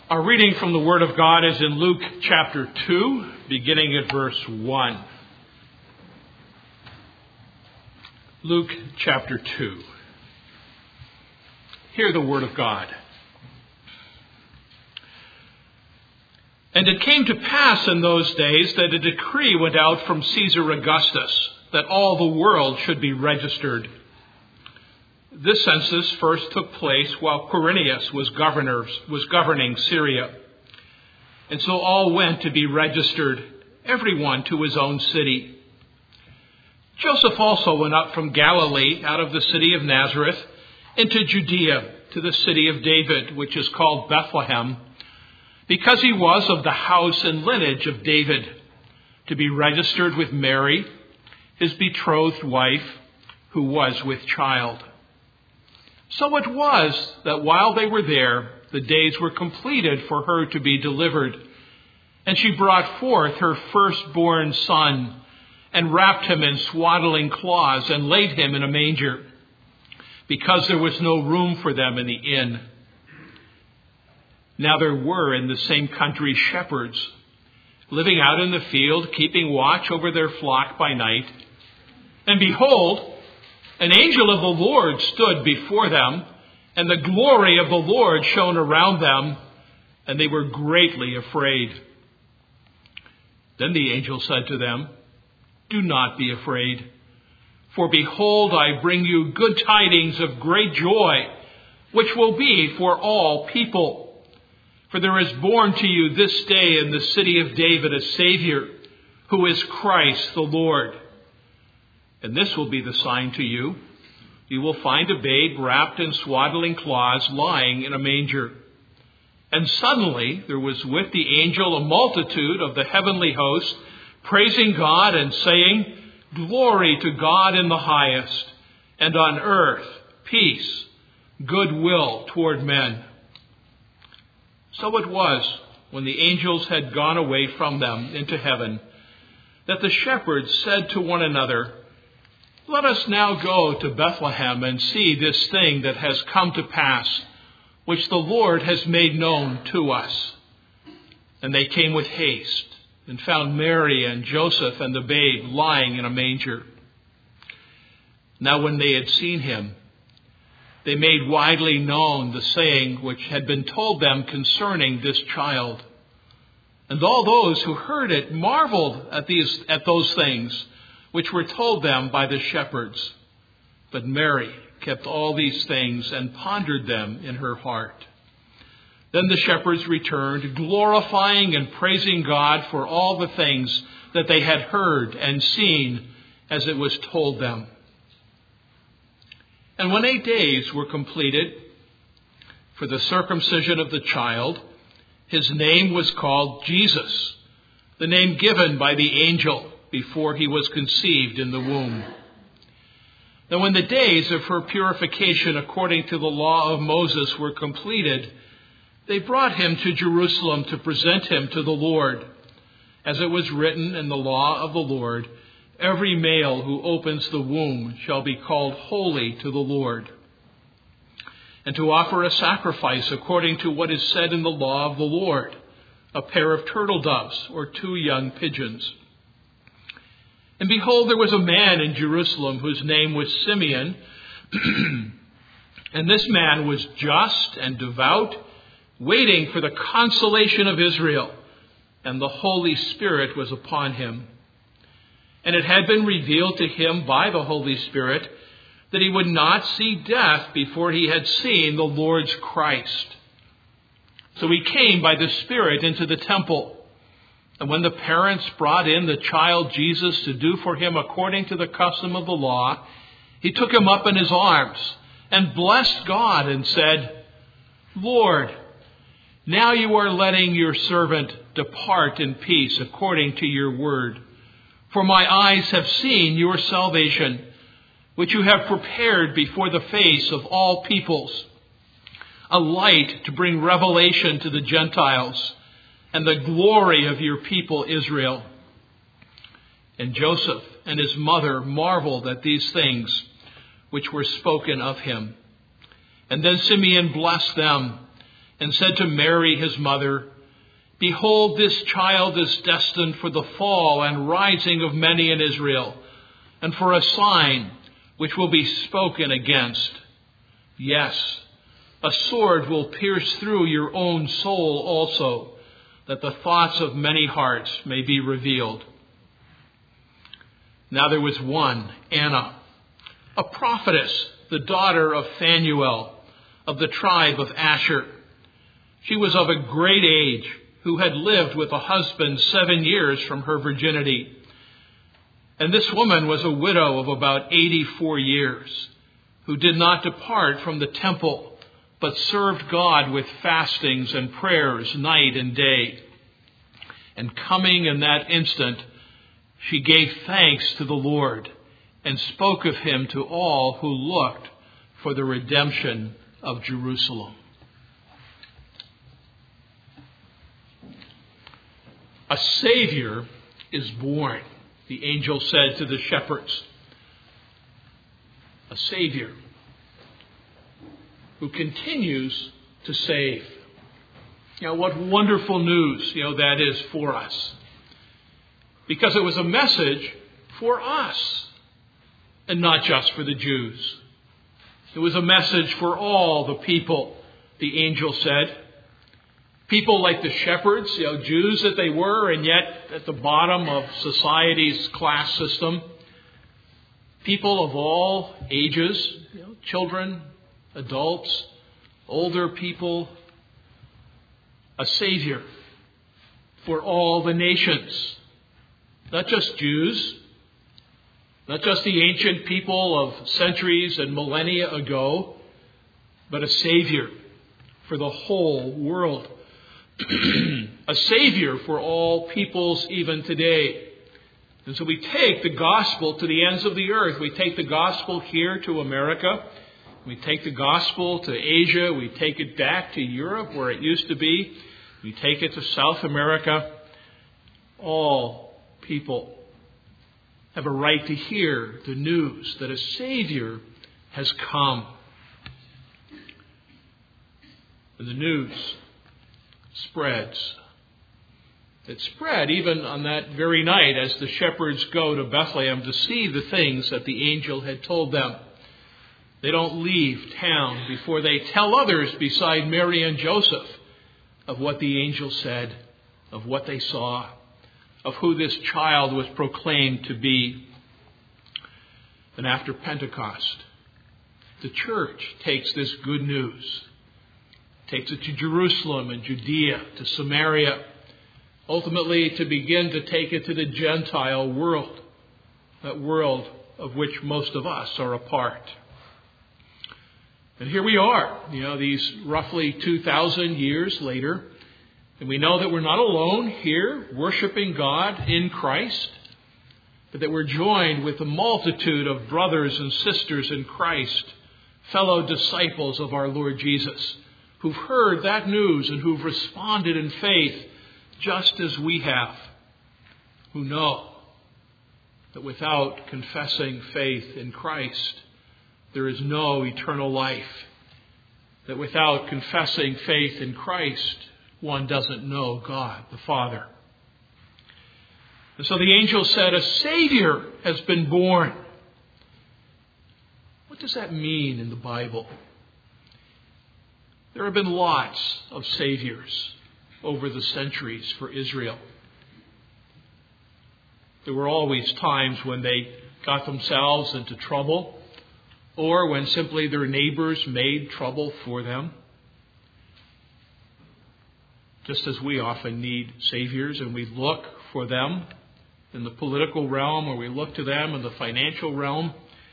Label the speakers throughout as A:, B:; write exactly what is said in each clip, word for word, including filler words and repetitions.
A: Our reading from the Word of God is in Luke chapter two, beginning at verse one. Luke chapter two. Hear the Word of God. And it came to pass in those days that a decree went out from Caesar Augustus that all the world should be registered. This census first took place while Quirinius was governor, was governing Syria. And so all went to be registered, everyone to his own city. Joseph also went up from Galilee out of the city of Nazareth into Judea to the city of David, which is called Bethlehem, because he was of the house and lineage of David, to be registered with Mary, his betrothed wife, who was with child. So it was that while they were there, the days were completed for her to be delivered. And she brought forth her firstborn son, and wrapped him in swaddling cloths, and laid him in a manger, because there was no room for them in the inn. Now there were in the same country shepherds, living out in the field, keeping watch over their flock by night. And behold, an angel of the Lord stood before them, and the glory of the Lord shone around them, and they were greatly afraid. Then the angel said to them, "Do not be afraid, for behold, I bring you good tidings of great joy, which will be for all people. For there is born to you this day in the city of David a Savior, who is Christ the Lord. And this will be the sign to you. You will find a babe wrapped in swaddling cloths, lying in a manger." And suddenly there was with the angel a multitude of the heavenly host, praising God and saying, "Glory to God in the highest, and on earth peace, goodwill toward men." So it was, when the angels had gone away from them into heaven, that the shepherds said to one another, "Let us now go to Bethlehem and see this thing that has come to pass, which the Lord has made known to us." And they came with haste and found Mary and Joseph and the babe lying in a manger. Now when they had seen him, they made widely known the saying which had been told them concerning this child. And all those who heard it marveled at these at those things which were told them by the shepherds. But Mary kept all these things and pondered them in her heart. Then the shepherds returned, glorifying and praising God for all the things that they had heard and seen as it was told them. And when eight days were completed for the circumcision of the child, his name was called Jesus, the name given by the angel before he was conceived in the womb. Now when the days of her purification according to the law of Moses were completed, they brought him to Jerusalem to present him to the Lord. As it was written in the law of the Lord, "Every male who opens the womb shall be called holy to the Lord." And to offer a sacrifice according to what is said in the law of the Lord, a pair of turtle doves or two young pigeons. And behold, there was a man in Jerusalem whose name was Simeon. And this man was just and devout, waiting for the consolation of Israel. And the Holy Spirit was upon him. And it had been revealed to him by the Holy Spirit that he would not see death before he had seen the Lord's Christ. So he came by the Spirit into the temple. And when the parents brought in the child Jesus to do for him according to the custom of the law, he took him up in his arms and blessed God and said, "Lord, now you are letting your servant depart in peace according to your word. For my eyes have seen your salvation, which you have prepared before the face of all peoples, a light to bring revelation to the Gentiles, and the glory of your people Israel." And Joseph and his mother marveled at these things which were spoken of him. And then Simeon blessed them and said to Mary his mother, Behold, this child is destined for the fall and rising of many in Israel, and for a sign which will be spoken against. Yes, a sword will pierce through your own soul also, that the thoughts of many hearts may be revealed. Now there was one, Anna, a prophetess, the daughter of Phanuel, of the tribe of Asher. She was of a great age, who had lived with a husband seven years from her virginity. And this woman was a widow of about eighty-four years, who did not depart from the temple, but served God with fastings and prayers night and day. And coming in that instant, she gave thanks to the Lord and spoke of him to all who looked for the redemption of Jerusalem. A Savior is born, the angel said to the shepherds. A Savior who continues to save. You know, what wonderful news, you know, that is for us. Because it was a message for us, and not just for the Jews. It was a message for all the people, the angel said. People like the shepherds, you know, Jews that they were, and yet at the bottom of society's class system. People of all ages, you know, children, adults, older people. A Savior for all the nations. Not just Jews, not just the ancient people of centuries and millennia ago, but a Savior for the whole world. A Savior for all peoples even today. And so we take the gospel to the ends of the earth. We take the gospel here to America. We take the gospel to Asia. We take it back to Europe where it used to be. We take it to South America. All people have a right to hear the news that a Savior has come. And the news spreads. It spread even on that very night as the shepherds go to Bethlehem to see the things that the angel had told them. They don't leave town before they tell others beside Mary and Joseph of what the angel said, of what they saw, of who this child was proclaimed to be. And after Pentecost, the church takes this good news, takes it to Jerusalem and Judea, to Samaria, ultimately to begin to take it to the Gentile world, that world of which most of us are a part. And here we are, you know, these roughly two thousand years later, and we know that we're not alone here worshiping God in Christ, but that we're joined with a multitude of brothers and sisters in Christ, fellow disciples of our Lord Jesus, who've heard that news and who've responded in faith just as we have, who know that without confessing faith in Christ, there is no eternal life. That without confessing faith in Christ, one doesn't know God the Father. And so the angel said, a Savior has been born. What does that mean in the Bible? There have been lots of Saviors over the centuries for Israel. There were always times when they got themselves into trouble, or when simply their neighbors made trouble for them. Just as we often need saviors and we look for them in the political realm, or we look to them in the financial realm.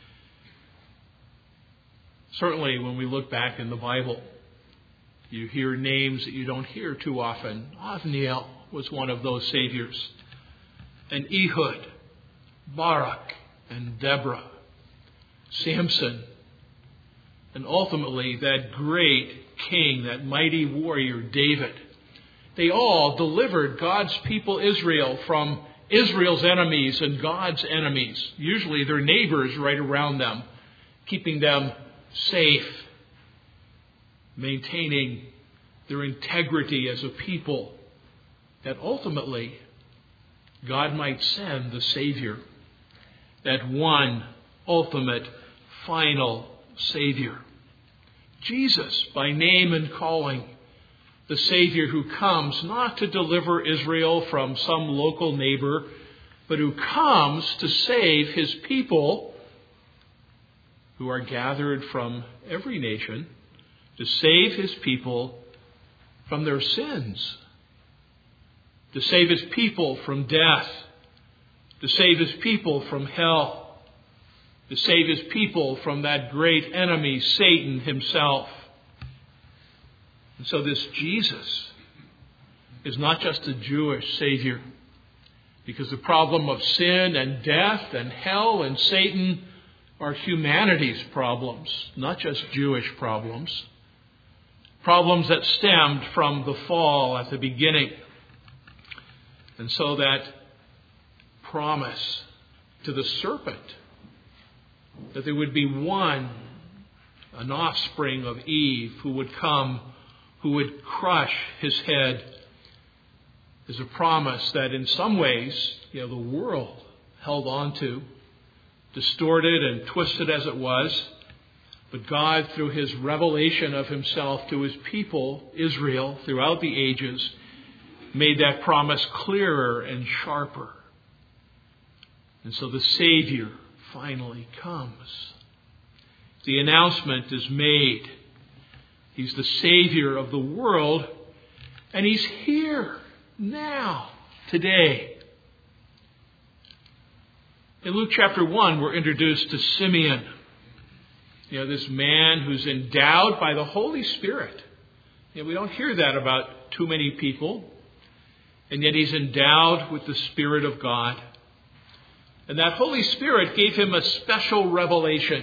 A: Certainly when we look back in the Bible, you hear names that you don't hear too often. Othniel was one of those saviors. And Ehud, Barak, and Deborah. Samson, and ultimately that great king, that mighty warrior, David. They all delivered God's people Israel from Israel's enemies and God's enemies, usually their neighbors right around them, keeping them safe, maintaining their integrity as a people, that ultimately God might send the Savior, that one ultimate, final Savior. Jesus, by name and calling, the Savior who comes not to deliver Israel from some local neighbor, but who comes to save his people who are gathered from every nation, to save his people from their sins, to save his people from death, to save his people from hell, to save his people from that great enemy, Satan himself. And so this Jesus is not just a Jewish Savior, because the problem of sin and death and hell and Satan are humanity's problems, not just Jewish problems. Problems that stemmed from the fall at the beginning. And so that promise to the serpent that there would be one, an offspring of Eve, who would come, who would crush his head, is a promise that in some ways, you know, the world held on to, distorted and twisted as it was. But God, through his revelation of himself to his people, Israel, throughout the ages, made that promise clearer and sharper. And so the Savior finally comes. The announcement is made. He's the Savior of the world, and he's here now, today. In Luke chapter one, we're introduced to Simeon. You know, this man who's endowed by the Holy Spirit. You know, we don't hear that about too many people. And yet he's endowed with the Spirit of God. And that Holy Spirit gave him a special revelation.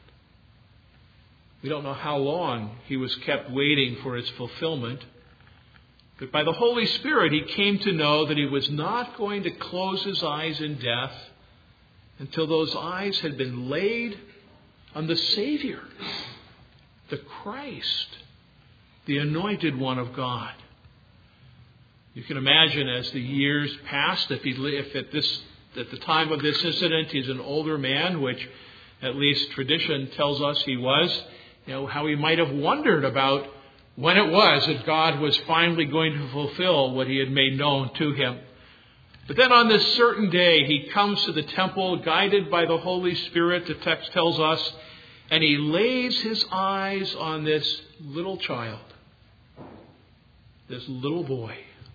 A: We don't know how long he was kept waiting for its fulfillment. But by the Holy Spirit, he came to know that he was not going to close his eyes in death until those eyes had been laid on the Savior, the Christ, the anointed one of God. You can imagine as the years passed, if he, if at this at the time of this incident he's an older man, which at least tradition tells us he was, you know, how he might have wondered about when it was that God was finally going to fulfill what he had made known to him. But then on this certain day, he comes to the temple, guided by the Holy Spirit, the text tells us, and he lays his eyes on this little child, this little boy,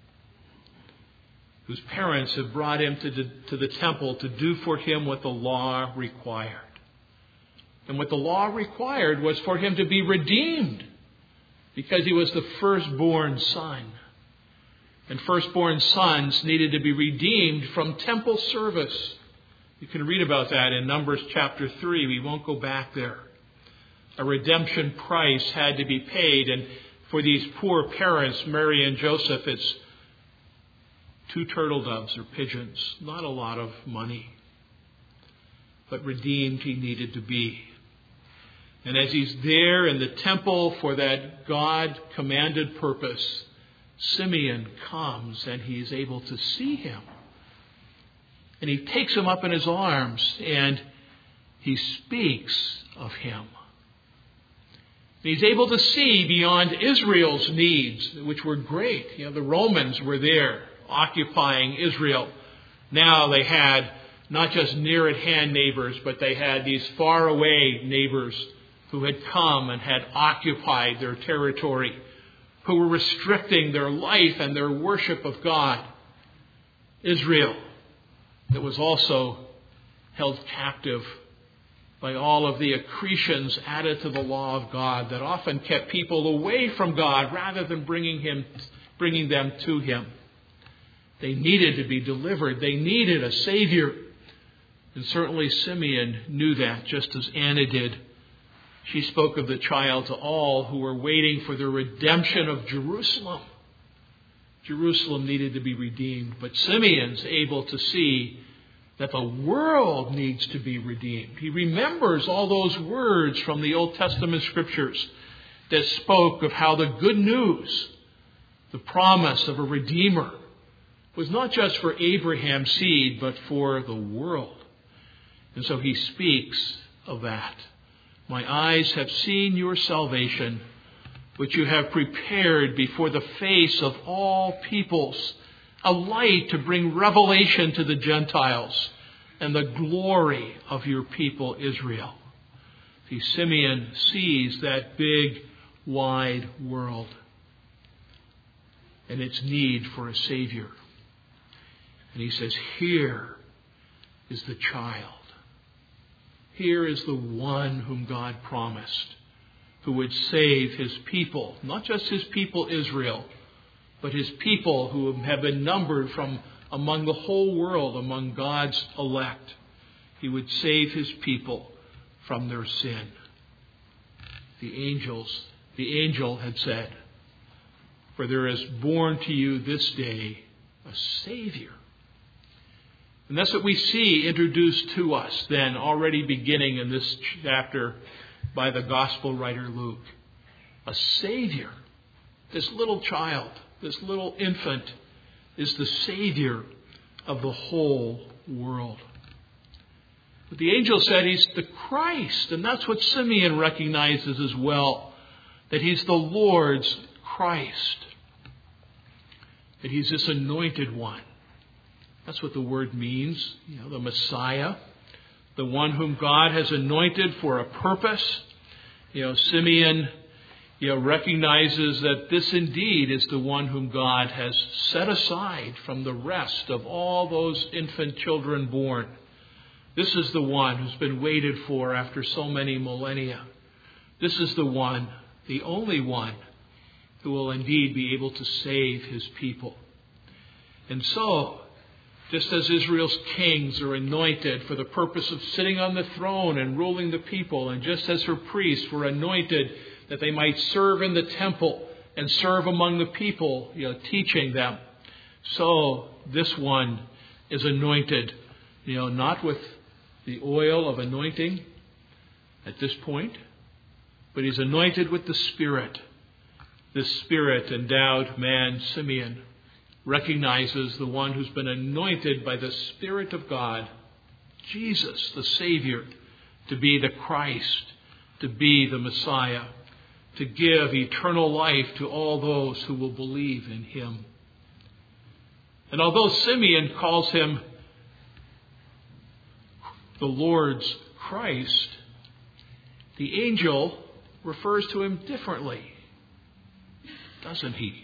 A: whose parents had brought him to the, to the temple to do for him what the law required. And what the law required was for him to be redeemed, because he was the firstborn son. And firstborn sons needed to be redeemed from temple service. You can read about that in Numbers chapter three. We won't go back there. A redemption price had to be paid. And for these poor parents, Mary and Joseph, it's two turtle doves or pigeons. Not a lot of money. But redeemed he needed to be. And as he's there in the temple for that God-commanded purpose, Simeon comes and he is able to see him. And he takes him up in his arms and he speaks of him. He's able to see beyond Israel's needs, which were great. You know, the Romans were there occupying Israel. Now they had not just near-at-hand neighbors, but they had these far-away neighbors who had come and had occupied their territory, who were restricting their life and their worship of God. Israel, that was also held captive by all of the accretions added to the law of God that often kept people away from God rather than bringing him, bringing them to him. They needed to be delivered. They needed a Savior. And certainly Simeon knew that, just as Anna did. She spoke of the child to all who were waiting for the redemption of Jerusalem. Jerusalem needed to be redeemed, but Simeon's able to see that the world needs to be redeemed. He remembers all those words from the Old Testament scriptures that spoke of how the good news, the promise of a Redeemer, was not just for Abraham's seed, but for the world. And so he speaks of that. My eyes have seen your salvation, which you have prepared before the face of all peoples, a light to bring revelation to the Gentiles and the glory of your people Israel. See, Simeon sees that big, wide world and its need for a Savior. And he says, here is the child. Here is the one whom God promised, who would save his people, not just his people Israel, but his people who have been numbered from among the whole world, among God's elect. He would save his people from their sin. The angels, the angel had said, for there is born to you this day a Savior. And that's what we see introduced to us then, already beginning in this chapter by the gospel writer Luke. A Savior. This little child, this little infant, is the Savior of the whole world. But the angel said he's the Christ, and that's what Simeon recognizes as well, that he's the Lord's Christ, that he's this anointed one. That's what the word means, you know, the Messiah, the one whom God has anointed for a purpose. You know, Simeon, you know, recognizes that this indeed is the one whom God has set aside from the rest of all those infant children born. This is the one who's been waited for after so many millennia. This is the one, the only one, who will indeed be able to save his people. And so, just as Israel's kings are anointed for the purpose of sitting on the throne and ruling the people, and just as her priests were anointed that they might serve in the temple and serve among the people, you know, teaching them, so this one is anointed, you know, not with the oil of anointing at this point, but he's anointed with the Spirit. This Spirit endowed man, Simeon, recognizes the one who's been anointed by the Spirit of God, Jesus, the Savior, to be the Christ, to be the Messiah, to give eternal life to all those who will believe in him. And although Simeon calls him the Lord's Christ, the angel refers to him differently, doesn't he?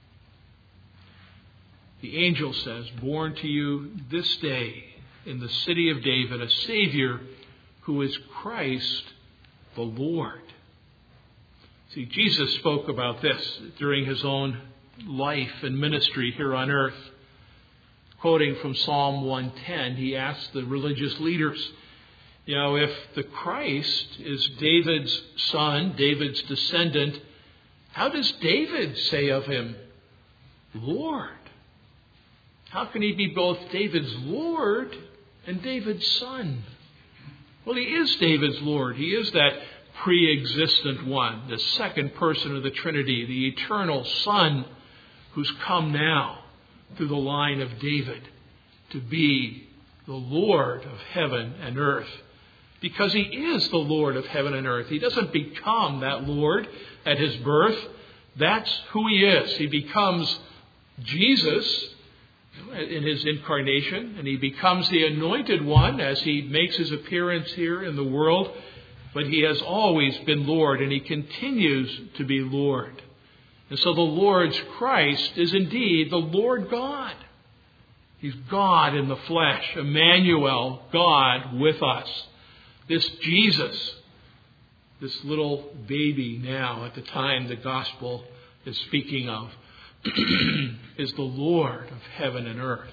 A: The angel says, born to you this day in the city of David, a Savior who is Christ the Lord. See, Jesus spoke about this during his own life and ministry here on earth. Quoting from Psalm one ten, he asked the religious leaders, you know, if the Christ is David's son, David's descendant, how does David say of him, Lord? How can he be both David's Lord and David's son? Well, he is David's Lord. He is that pre-existent one, the second person of the Trinity, the eternal Son who's come now through the line of David to be the Lord of heaven and earth. Because he is the Lord of heaven and earth. He doesn't become that Lord at his birth. That's who he is. He becomes Jesus in his incarnation, and he becomes the anointed one as he makes his appearance here in the world. But he has always been Lord, and he continues to be Lord. And so the Lord's Christ is indeed the Lord God. He's God in the flesh, Emmanuel, God with us. This Jesus, this little baby now at the time the gospel is speaking of, is the Lord of heaven and earth.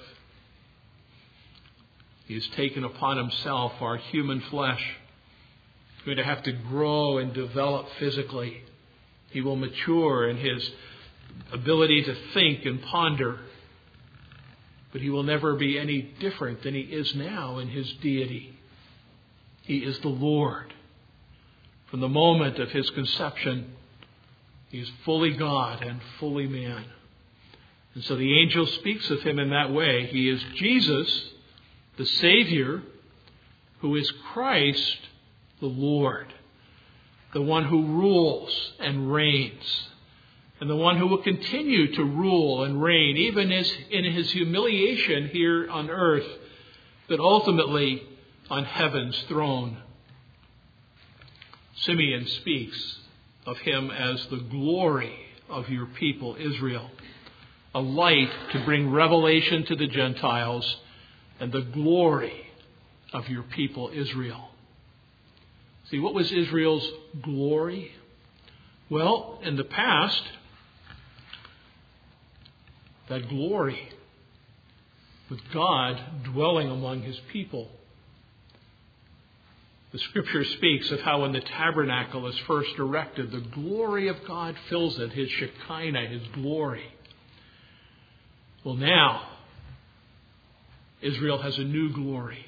A: He has taken upon himself our human flesh. He's going to have to grow and develop physically. He will mature in his ability to think and ponder. But he will never be any different than he is now in his deity. He is the Lord. From the moment of his conception He is fully God and fully man. And so the angel speaks of him in that way. He is Jesus, the Savior, who is Christ, the Lord, the one who rules and reigns, and the one who will continue to rule and reign, even as in his humiliation here on earth, but ultimately on heaven's throne. Simeon speaks of him as the glory of your people, Israel, a light to bring revelation to the Gentiles, and the glory of your people, Israel. See, what was Israel's glory? Well, in the past, that glory with God dwelling among his people. The Scripture speaks of how when the tabernacle is first erected, the glory of God fills it, his Shekinah, his glory. Well, now, Israel has a new glory.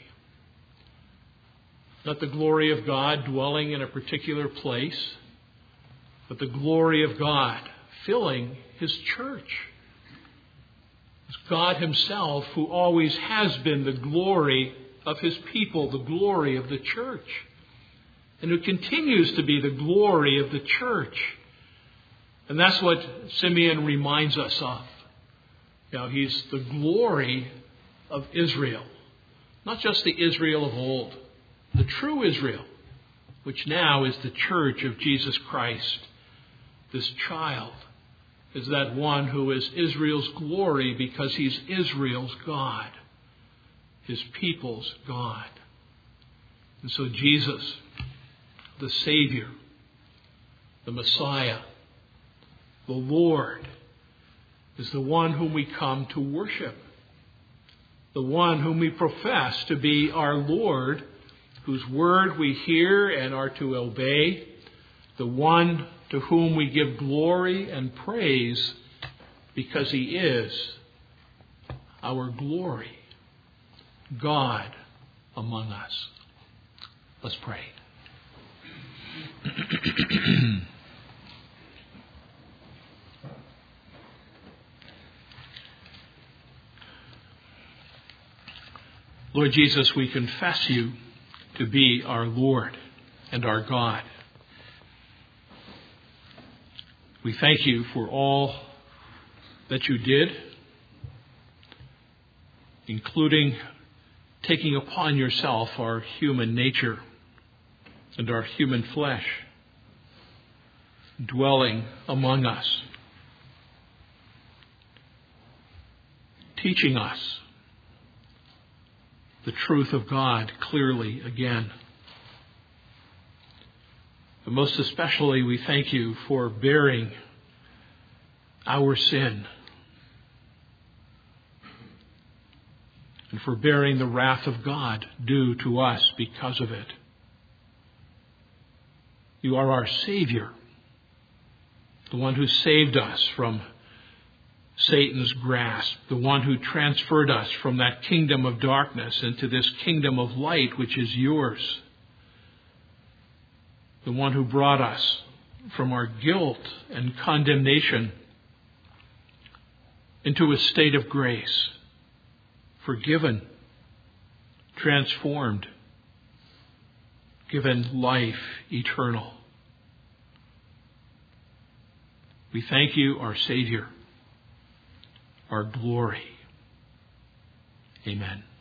A: Not the glory of God dwelling in a particular place, but the glory of God filling his church. It's God himself who always has been the glory of his people, the glory of the church, and who continues to be the glory of the church. And that's what Simeon reminds us of. You know, he's the glory of Israel, not just the Israel of old, the true Israel, which now is the church of Jesus Christ. This child is that one who is Israel's glory because he's Israel's God, his people's God. And so Jesus, the Savior, the Messiah, the Lord, is the one whom we come to worship, the one whom we profess to be our Lord, whose word we hear and are to obey, the one to whom we give glory and praise because he is our glory, God among us. Let's pray. Lord Jesus, we confess you to be our Lord and our God. We thank you for all that you did, including taking upon yourself our human nature and our human flesh, dwelling among us, teaching us the truth of God clearly again. But most especially, we thank you for bearing our sin and for bearing the wrath of God due to us because of it. You are our Savior, the one who saved us from Satan's grasp, the one who transferred us from that kingdom of darkness into this kingdom of light which is yours, the one who brought us from our guilt and condemnation into a state of grace, forgiven, transformed, given life eternal. We thank you, our Savior, our glory. Amen.